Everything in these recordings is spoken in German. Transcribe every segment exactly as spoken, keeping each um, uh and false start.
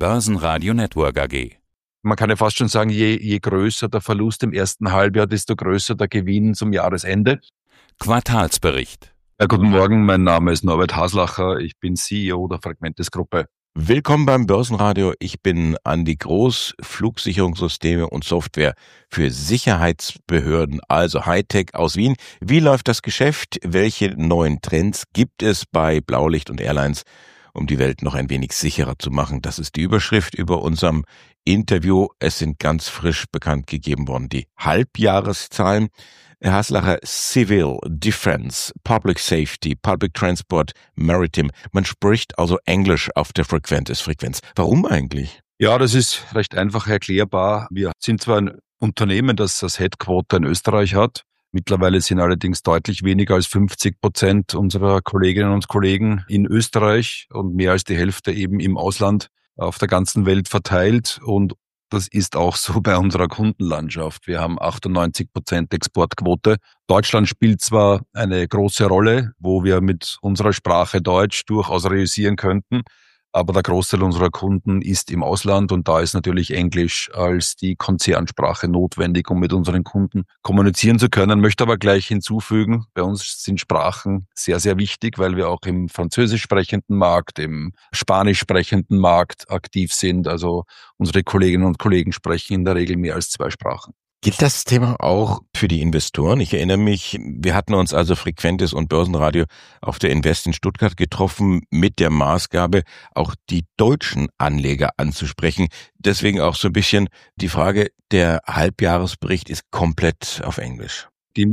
Börsenradio Network A G. Man kann ja fast schon sagen, je, je größer der Verlust im ersten Halbjahr, desto größer der Gewinn zum Jahresende. Quartalsbericht. Ja, guten Morgen, mein Name ist Norbert Haslacher, ich bin C E O der Fragmentis Gruppe. Willkommen beim Börsenradio. Ich bin Andi Groß, Flugsicherungssysteme und Software für Sicherheitsbehörden, also Hightech aus Wien. Wie läuft das Geschäft? Welche neuen Trends gibt es bei Blaulicht und Airlines, um die Welt noch ein wenig sicherer zu machen? Das ist die Überschrift über unserem Interview. Es sind ganz frisch bekannt gegeben worden die Halbjahreszahlen. Herr Haslacher, Civil, Defense, Public Safety, Public Transport, Maritime. Man spricht also Englisch auf der Frequentis-Frequenz. Warum eigentlich? Ja, das ist recht einfach erklärbar. Wir sind zwar ein Unternehmen, das das Headquarter in Österreich hat. Mittlerweile sind allerdings deutlich weniger als fünfzig Prozent unserer Kolleginnen und Kollegen in Österreich und mehr als die Hälfte eben im Ausland auf der ganzen Welt verteilt. Und das ist auch so bei unserer Kundenlandschaft. Wir haben achtundneunzig Prozent Exportquote. Deutschland spielt zwar eine große Rolle, wo wir mit unserer Sprache Deutsch durchaus realisieren könnten, aber der Großteil unserer Kunden ist im Ausland und da ist natürlich Englisch als die Konzernsprache notwendig, um mit unseren Kunden kommunizieren zu können. Ich möchte aber gleich hinzufügen, bei uns sind Sprachen sehr, sehr wichtig, weil wir auch im französisch sprechenden Markt, im spanisch sprechenden Markt aktiv sind. Also unsere Kolleginnen und Kollegen sprechen in der Regel mehr als zwei Sprachen. Gilt das Thema auch für die Investoren? Ich erinnere mich, wir hatten uns also Frequentis und Börsenradio auf der Invest in Stuttgart getroffen mit der Maßgabe, auch die deutschen Anleger anzusprechen. Deswegen auch so ein bisschen die Frage, der Halbjahresbericht ist komplett auf Englisch. Die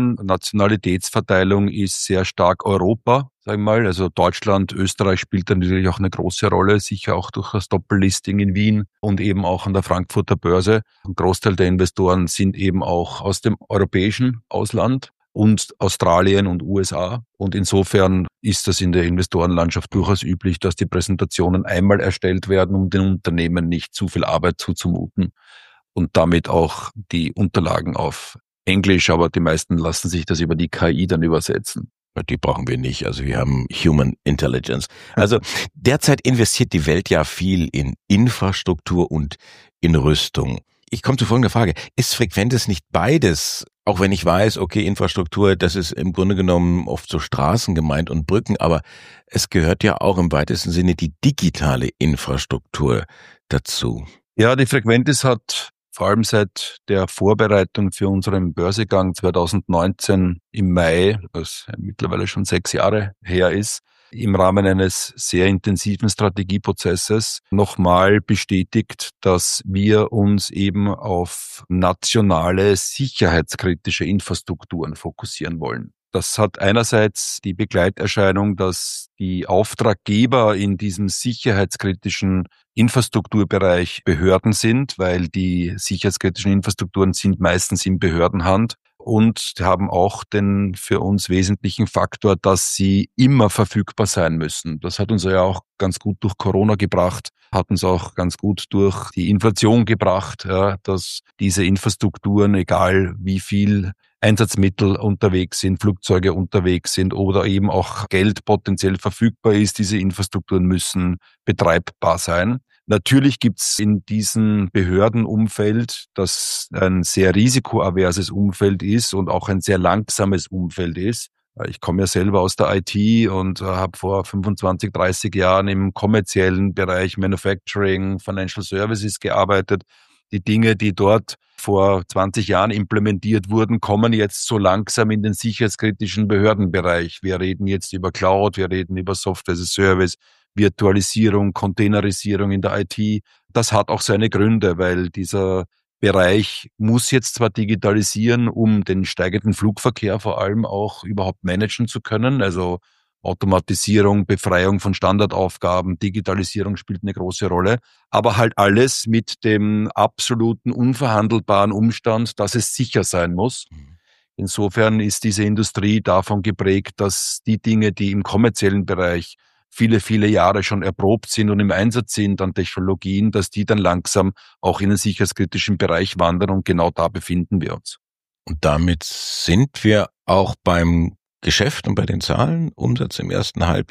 Investoren-Nationalitätsverteilung ist sehr stark Europa, sagen wir mal. Also Deutschland, Österreich spielt da natürlich auch eine große Rolle, sicher auch durch das Doppellisting in Wien und eben auch an der Frankfurter Börse. Ein Großteil der Investoren sind eben auch aus dem europäischen Ausland und Australien und U S A. Und insofern ist das in der Investorenlandschaft durchaus üblich, dass die Präsentationen einmal erstellt werden, um den Unternehmen nicht zu viel Arbeit zuzumuten und damit auch die Unterlagen auf Englisch, aber die meisten lassen sich das über die K I dann übersetzen. Die brauchen wir nicht, also wir haben Human Intelligence. Also derzeit investiert die Welt ja viel in Infrastruktur und in Rüstung. Ich komme zu folgender Frage. Ist Frequentis nicht beides? Auch wenn ich weiß, okay, Infrastruktur, das ist im Grunde genommen oft so Straßen gemeint und Brücken, aber es gehört ja auch im weitesten Sinne die digitale Infrastruktur dazu. Ja, die Frequentis hat vor allem seit der Vorbereitung für unseren Börsegang zweitausendneunzehn im Mai, was mittlerweile schon sechs Jahre her ist, im Rahmen eines sehr intensiven Strategieprozesses nochmal bestätigt, dass wir uns eben auf nationale sicherheitskritische Infrastrukturen fokussieren wollen. Das hat einerseits die Begleiterscheinung, dass die Auftraggeber in diesem sicherheitskritischen Infrastrukturbereich Behörden sind, weil die sicherheitskritischen Infrastrukturen sind meistens in Behördenhand und haben auch den für uns wesentlichen Faktor, dass sie immer verfügbar sein müssen. Das hat uns ja auch ganz gut durch Corona gebracht, hat uns auch ganz gut durch die Inflation gebracht, ja, dass diese Infrastrukturen, egal wie viel Einsatzmittel unterwegs sind, Flugzeuge unterwegs sind oder eben auch Geld potenziell verfügbar ist, diese Infrastrukturen müssen betreibbar sein. Natürlich gibt's in diesem Behördenumfeld, das ein sehr risikoaverses Umfeld ist und auch ein sehr langsames Umfeld ist. Ich komme ja selber aus der I T und habe vor fünfundzwanzig, dreißig Jahren im kommerziellen Bereich Manufacturing, Financial Services gearbeitet. Die Dinge, die dort vor zwanzig Jahren implementiert wurden, kommen jetzt so langsam in den sicherheitskritischen Behördenbereich. Wir reden jetzt über Cloud, wir reden über Software as a Service, Virtualisierung, Containerisierung in der I T. Das hat auch seine Gründe, weil dieser Bereich muss jetzt zwar digitalisieren, um den steigenden Flugverkehr vor allem auch überhaupt managen zu können. Also Automatisierung, Befreiung von Standardaufgaben, Digitalisierung spielt eine große Rolle. Aber halt alles mit dem absoluten unverhandelbaren Umstand, dass es sicher sein muss. Insofern ist diese Industrie davon geprägt, dass die Dinge, die im kommerziellen Bereich viele, viele Jahre schon erprobt sind und im Einsatz sind an Technologien, dass die dann langsam auch in den sicherheitskritischen Bereich wandern und genau da befinden wir uns. Und damit sind wir auch beim Geschäft und bei den Zahlen. Umsatz im ersten Halbjahr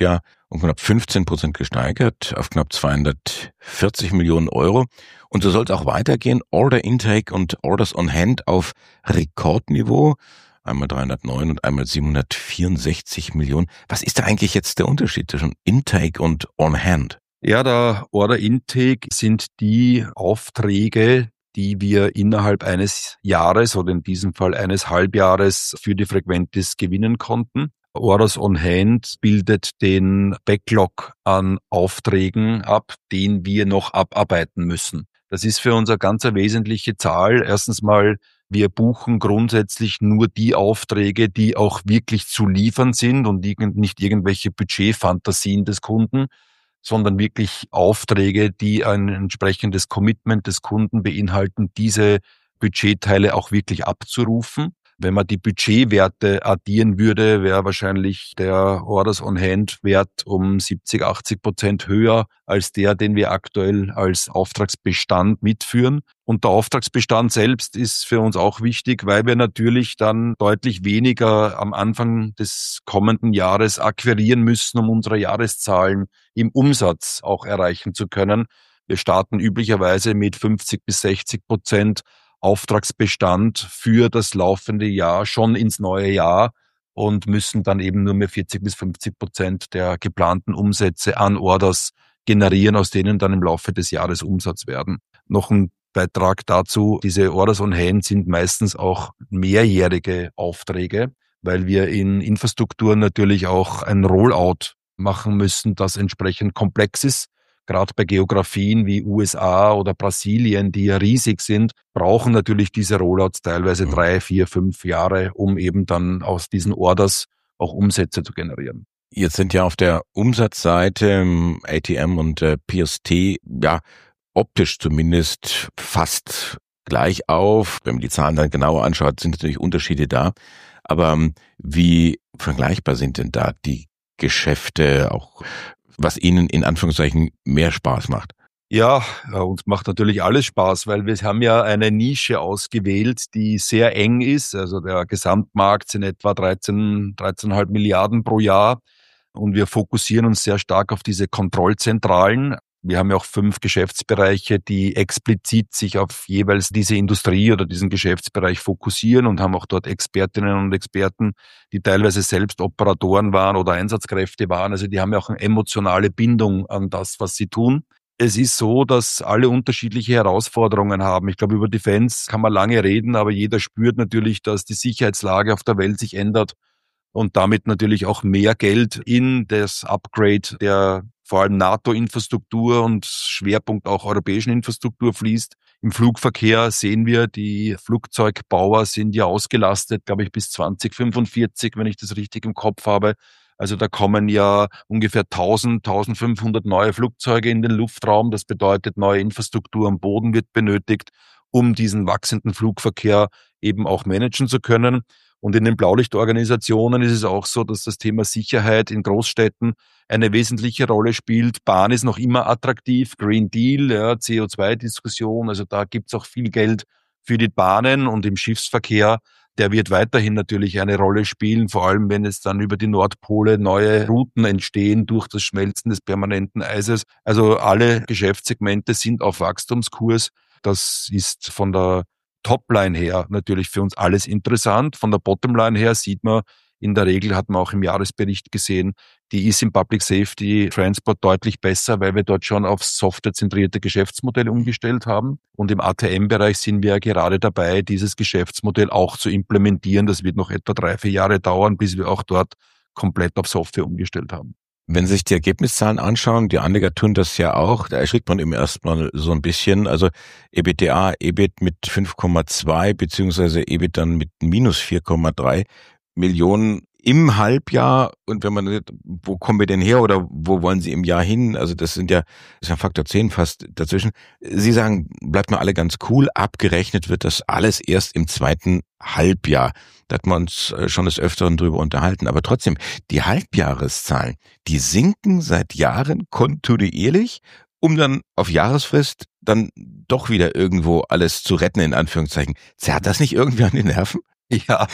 um knapp fünfzehn Prozent gesteigert auf knapp zweihundertvierzig Millionen Euro. Und so soll es auch weitergehen. Order Intake und Orders on Hand auf Rekordniveau. Einmal dreihundertneun und einmal siebenhundertvierundsechzig Millionen. Was ist da eigentlich jetzt der Unterschied zwischen Intake und on Hand? Ja, der Order Intake sind die Aufträge, die wir innerhalb eines Jahres oder in diesem Fall eines Halbjahres für die Frequentis gewinnen konnten. Orders on Hand bildet den Backlog an Aufträgen ab, den wir noch abarbeiten müssen. Das ist für uns eine ganz wesentliche Zahl. Erstens mal, wir buchen grundsätzlich nur die Aufträge, die auch wirklich zu liefern sind und nicht irgendwelche Budgetfantasien des Kunden, sondern wirklich Aufträge, die ein entsprechendes Commitment des Kunden beinhalten, diese Budgetteile auch wirklich abzurufen. Wenn man die Budgetwerte addieren würde, wäre wahrscheinlich der Orders on Hand Wert um siebzig, achtzig Prozent höher als der, den wir aktuell als Auftragsbestand mitführen. Und der Auftragsbestand selbst ist für uns auch wichtig, weil wir natürlich dann deutlich weniger am Anfang des kommenden Jahres akquirieren müssen, um unsere Jahreszahlen im Umsatz auch erreichen zu können. Wir starten üblicherweise mit fünfzig bis sechzig Prozent Auftragsbestand für das laufende Jahr schon ins neue Jahr und müssen dann eben nur mehr vierzig bis fünfzig Prozent der geplanten Umsätze an Orders generieren, aus denen dann im Laufe des Jahres Umsatz werden. Noch ein Beitrag dazu, diese Orders on Hand sind meistens auch mehrjährige Aufträge, weil wir in Infrastrukturen natürlich auch ein Rollout machen müssen, das entsprechend komplex ist. Gerade bei Geografien wie U S A oder Brasilien, die ja riesig sind, brauchen natürlich diese Rollouts teilweise drei, vier, fünf Jahre, um eben dann aus diesen Orders auch Umsätze zu generieren. Jetzt sind ja auf der Umsatzseite A T M und äh, P S T, ja, optisch zumindest fast gleich auf. Wenn man die Zahlen dann genauer anschaut, sind natürlich Unterschiede da. Aber ähm, wie vergleichbar sind denn da die Geschäfte, auch was Ihnen in Anführungszeichen mehr Spaß macht? Ja, uns macht natürlich alles Spaß, weil wir haben ja eine Nische ausgewählt, die sehr eng ist. Also der Gesamtmarkt sind etwa dreizehn, dreizehn Komma fünf Milliarden pro Jahr. Und wir fokussieren uns sehr stark auf diese Kontrollzentralen. Wir haben ja auch fünf Geschäftsbereiche, die explizit sich auf jeweils diese Industrie oder diesen Geschäftsbereich fokussieren und haben auch dort Expertinnen und Experten, die teilweise selbst Operatoren waren oder Einsatzkräfte waren. Also die haben ja auch eine emotionale Bindung an das, was sie tun. Es ist so, dass alle unterschiedliche Herausforderungen haben. Ich glaube, über Defense kann man lange reden, aber jeder spürt natürlich, dass die Sicherheitslage auf der Welt sich ändert und damit natürlich auch mehr Geld in das Upgrade der vor allem NATO-Infrastruktur und Schwerpunkt auch europäischen Infrastruktur fließt. Im Flugverkehr sehen wir, die Flugzeugbauer sind ja ausgelastet, glaube ich, bis zwanzig fünfundvierzig, wenn ich das richtig im Kopf habe. Also da kommen ja ungefähr tausend, eintausendfünfhundert neue Flugzeuge in den Luftraum. Das bedeutet, neue Infrastruktur am Boden wird benötigt, um diesen wachsenden Flugverkehr eben auch managen zu können. Und in den Blaulichtorganisationen ist es auch so, dass das Thema Sicherheit in Großstädten eine wesentliche Rolle spielt. Bahn ist noch immer attraktiv, Green Deal, ja, C O zwei Diskussion, also da gibt's auch viel Geld für die Bahnen und im Schiffsverkehr. Der wird weiterhin natürlich eine Rolle spielen, vor allem wenn es dann über die Nordpole neue Routen entstehen durch das Schmelzen des permanenten Eises. Also alle Geschäftssegmente sind auf Wachstumskurs. Das ist von der Topline her natürlich für uns alles interessant. Von der Bottomline her sieht man, in der Regel hat man auch im Jahresbericht gesehen, die ist im Public Safety Transport deutlich besser, weil wir dort schon auf softwarezentrierte Geschäftsmodelle umgestellt haben. Und im A T M-Bereich sind wir gerade dabei, dieses Geschäftsmodell auch zu implementieren. Das wird noch etwa drei, vier Jahre dauern, bis wir auch dort komplett auf Software umgestellt haben. Wenn Sie sich die Ergebniszahlen anschauen, die Anleger tun das ja auch, da erschrickt man im ersten Mal so ein bisschen. Also EBITDA, E B I T mit fünf Komma zwei beziehungsweise E B I T dann mit minus vier Komma drei Millionen im Halbjahr. Und wenn man, wo kommen wir denn her oder wo wollen Sie im Jahr hin? Also das sind ja, das ist ja Faktor zehn fast dazwischen. Sie sagen, bleibt mal alle ganz cool. Abgerechnet wird das alles erst im zweiten Halbjahr. Da hat man uns schon des Öfteren drüber unterhalten. Aber trotzdem, die Halbjahreszahlen, die sinken seit Jahren kontinuierlich, um dann auf Jahresfrist dann doch wieder irgendwo alles zu retten, in Anführungszeichen. Zerrt das nicht irgendwie an die Nerven? Ja,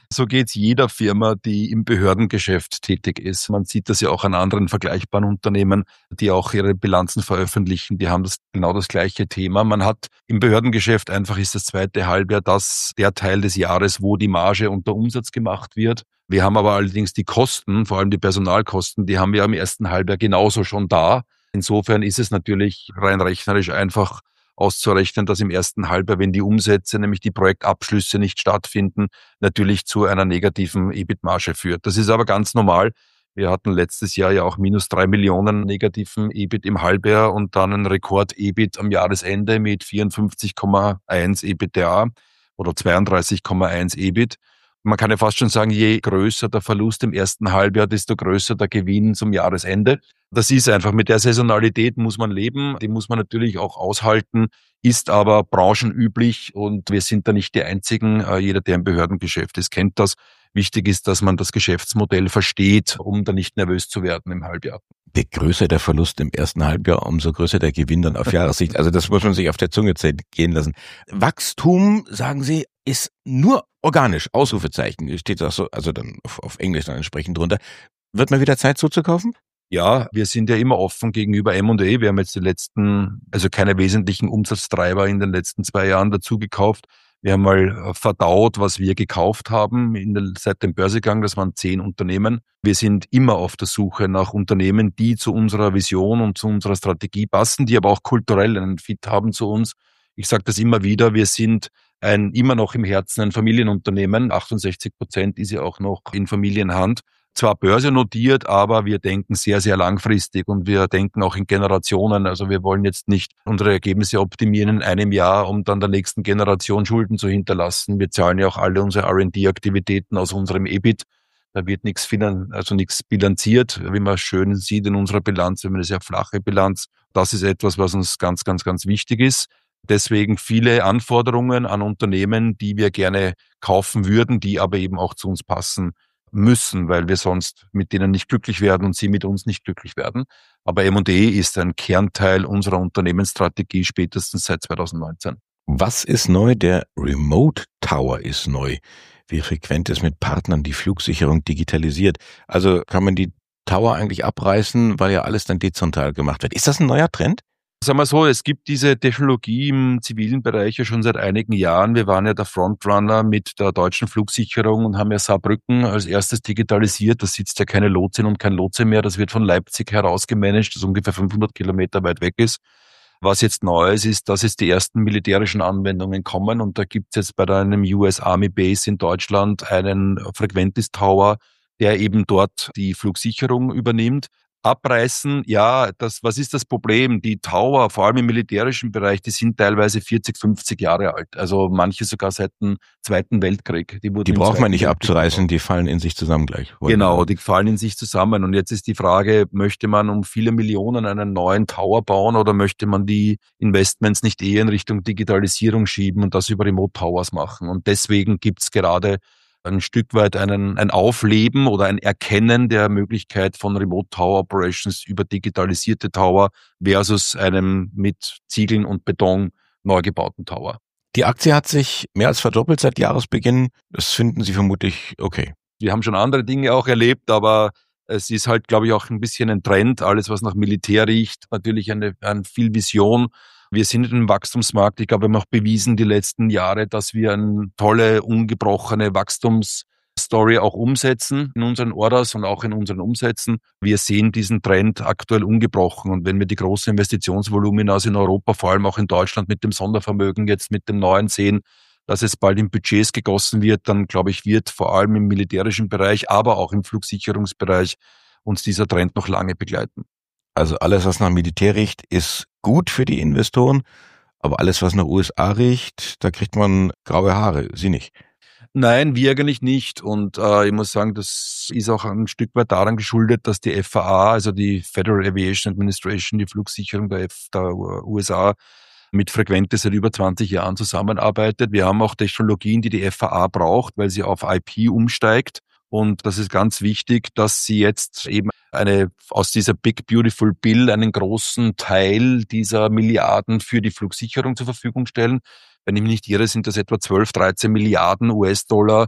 So geht's jeder Firma, die im Behördengeschäft tätig ist. Man sieht das ja auch an anderen vergleichbaren Unternehmen, die auch ihre Bilanzen veröffentlichen. Die haben das genau das gleiche Thema. Man hat im Behördengeschäft einfach ist das zweite Halbjahr das der Teil des Jahres, wo die Marge und der Umsatz gemacht wird. Wir haben aber allerdings die Kosten, vor allem die Personalkosten, die haben wir im ersten Halbjahr genauso schon da. Insofern ist es natürlich rein rechnerisch einfach auszurechnen, dass im ersten Halbjahr, wenn die Umsätze, nämlich die Projektabschlüsse nicht stattfinden, natürlich zu einer negativen E B I T-Marge führt. Das ist aber ganz normal. Wir hatten letztes Jahr ja auch minus drei Millionen negativen E B I T im Halbjahr und dann ein Rekord-E B I T am Jahresende mit vierundfünfzig Komma eins E B T A oder zweiunddreißig Komma eins E B I T. Man kann ja fast schon sagen, je größer der Verlust im ersten Halbjahr, desto größer der Gewinn zum Jahresende. Das ist einfach, mit der Saisonalität muss man leben, die muss man natürlich auch aushalten, ist aber branchenüblich und wir sind da nicht die Einzigen. Jeder, der im Behördengeschäft ist, kennt das. Wichtig ist, dass man das Geschäftsmodell versteht, um da nicht nervös zu werden im Halbjahr. Je größer der Verlust im ersten Halbjahr, umso größer der Gewinn dann auf Jahressicht. Also das muss man sich auf der Zunge gehen lassen. Wachstum, sagen Sie, ist nur organisch, Ausrufezeichen, steht das so, also dann auf, auf Englisch dann entsprechend drunter. Wird mal wieder Zeit zuzukaufen? Ja, wir sind ja immer offen gegenüber M und A. Wir haben jetzt die letzten, also keine wesentlichen Umsatztreiber in den letzten zwei Jahren dazu gekauft. Wir haben mal verdaut, was wir gekauft haben in der, seit dem Börsegang. Das waren zehn Unternehmen. Wir sind immer auf der Suche nach Unternehmen, die zu unserer Vision und zu unserer Strategie passen, die aber auch kulturell einen Fit haben zu uns. Ich sage das immer wieder, wir sind ein immer noch im Herzen ein Familienunternehmen. achtundsechzig Prozent ist ja auch noch in Familienhand. Zwar börsennotiert, aber wir denken sehr, sehr langfristig und wir denken auch in Generationen. Also wir wollen jetzt nicht unsere Ergebnisse optimieren in einem Jahr, um dann der nächsten Generation Schulden zu hinterlassen. Wir zahlen ja auch alle unsere R und D-Aktivitäten aus unserem E B I T. Da wird nichts finan- also nichts bilanziert, wie man schön sieht in unserer Bilanz. Wir haben eine sehr flache Bilanz. Das ist etwas, was uns ganz, ganz, ganz wichtig ist. Deswegen viele Anforderungen an Unternehmen, die wir gerne kaufen würden, die aber eben auch zu uns passen müssen, weil wir sonst mit denen nicht glücklich werden und sie mit uns nicht glücklich werden. Aber M und A ist ein Kernteil unserer Unternehmensstrategie spätestens seit zweitausendneunzehn. Was ist neu? Der Remote Tower ist neu. Wie frequent ist mit Partnern die Flugsicherung digitalisiert? Also kann man die Tower eigentlich abreißen, weil ja alles dann dezentral gemacht wird. Ist das ein neuer Trend? Sagen wir so, es gibt diese Technologie im zivilen Bereich ja schon seit einigen Jahren. Wir waren ja der Frontrunner mit der deutschen Flugsicherung und haben ja Saarbrücken als erstes digitalisiert. Da sitzt ja keine Lotsin und kein Lotse mehr. Das wird von Leipzig heraus gemanagt, das ungefähr fünfhundert Kilometer weit weg ist. Was jetzt neu ist, ist, dass jetzt die ersten militärischen Anwendungen kommen und da gibt es jetzt bei einem U S Army Base in Deutschland einen Frequentis Tower, der eben dort die Flugsicherung übernimmt. Abreißen, ja, das, was ist das Problem? Die Tower, vor allem im militärischen Bereich, die sind teilweise vierzig, fünfzig Jahre alt. Also manche sogar seit dem Zweiten Weltkrieg. Die, die braucht man nicht abzureißen, die fallen in sich zusammen gleich. Genau, die fallen in sich zusammen. Und jetzt ist die Frage, möchte man um viele Millionen einen neuen Tower bauen oder möchte man die Investments nicht eher in Richtung Digitalisierung schieben und das über Remote Towers machen? Und deswegen gibt's gerade ein Stück weit einen, ein Aufleben oder ein Erkennen der Möglichkeit von Remote Tower Operations über digitalisierte Tower versus einem mit Ziegeln und Beton neu gebauten Tower. Die Aktie hat sich mehr als verdoppelt seit Jahresbeginn. Das finden Sie vermutlich okay. Wir haben schon andere Dinge auch erlebt, aber es ist halt, glaube ich, auch ein bisschen ein Trend. Alles, was nach Militär riecht, natürlich eine, eine viel Vision. Wir sind in einem Wachstumsmarkt. Ich glaube, wir haben auch bewiesen die letzten Jahre, dass wir eine tolle, ungebrochene Wachstumsstory auch umsetzen in unseren Orders und auch in unseren Umsätzen. Wir sehen diesen Trend aktuell ungebrochen. Und wenn wir die großen Investitionsvolumina in Europa, vor allem auch in Deutschland mit dem Sondervermögen jetzt mit dem neuen sehen, dass es bald in Budgets gegossen wird, dann glaube ich, wird vor allem im militärischen Bereich, aber auch im Flugsicherungsbereich uns dieser Trend noch lange begleiten. Also alles, was nach Militär riecht, ist gut für die Investoren, aber alles, was nach U S A riecht, da kriegt man graue Haare. Sie nicht? Nein, wir eigentlich nicht. Und äh, ich muss sagen, das ist auch ein Stück weit daran geschuldet, dass die F A A, also die Federal Aviation Administration, die Flugsicherung der, F- der U S A, mit Frequentis seit über zwanzig Jahren zusammenarbeitet. Wir haben auch Technologien, die die F A A braucht, weil sie auf I P umsteigt. Und das ist ganz wichtig, dass sie jetzt eben eine aus dieser Big Beautiful Bill einen großen Teil dieser Milliarden für die Flugsicherung zur Verfügung stellen. Wenn ich mich nicht irre, sind das etwa zwölf, dreizehn Milliarden U S-Dollar,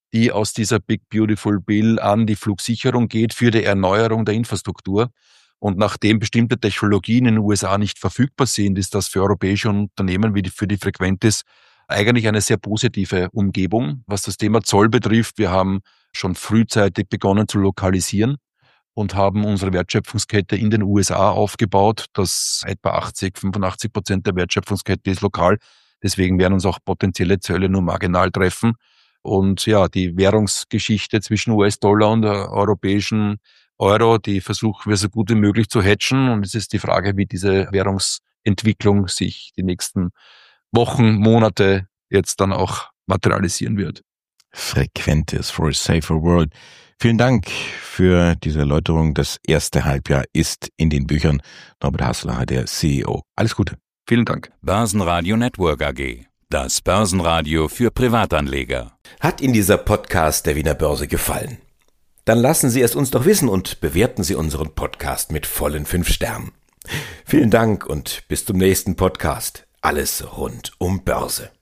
die aus dieser Big Beautiful Bill an die Flugsicherung geht für die Erneuerung der Infrastruktur. Und nachdem bestimmte Technologien in den U S A nicht verfügbar sind, ist das für europäische Unternehmen wie die, für die Frequentis eigentlich eine sehr positive Umgebung. Was das Thema Zoll betrifft, wir haben schon frühzeitig begonnen zu lokalisieren und haben unsere Wertschöpfungskette in den U S A aufgebaut. Das etwa achtzig, fünfundachtzig Prozent der Wertschöpfungskette ist lokal. Deswegen werden uns auch potenzielle Zölle nur marginal treffen. Und ja, die Währungsgeschichte zwischen U S-Dollar und der europäischen Euro, die versuchen wir so gut wie möglich zu hedgen. Und es ist die Frage, wie diese Währungsentwicklung sich die nächsten Wochen, Monate jetzt dann auch materialisieren wird. Frequentis for a safer world. Vielen Dank für diese Erläuterung. Das erste Halbjahr ist in den Büchern. Norbert Haslacher, der C E O. Alles Gute. Vielen Dank. Börsenradio Network A G. Das Börsenradio für Privatanleger. Hat Ihnen dieser Podcast der Wiener Börse gefallen? Dann lassen Sie es uns doch wissen und bewerten Sie unseren Podcast mit vollen fünf Sternen. Vielen Dank und bis zum nächsten Podcast. Alles rund um Börse.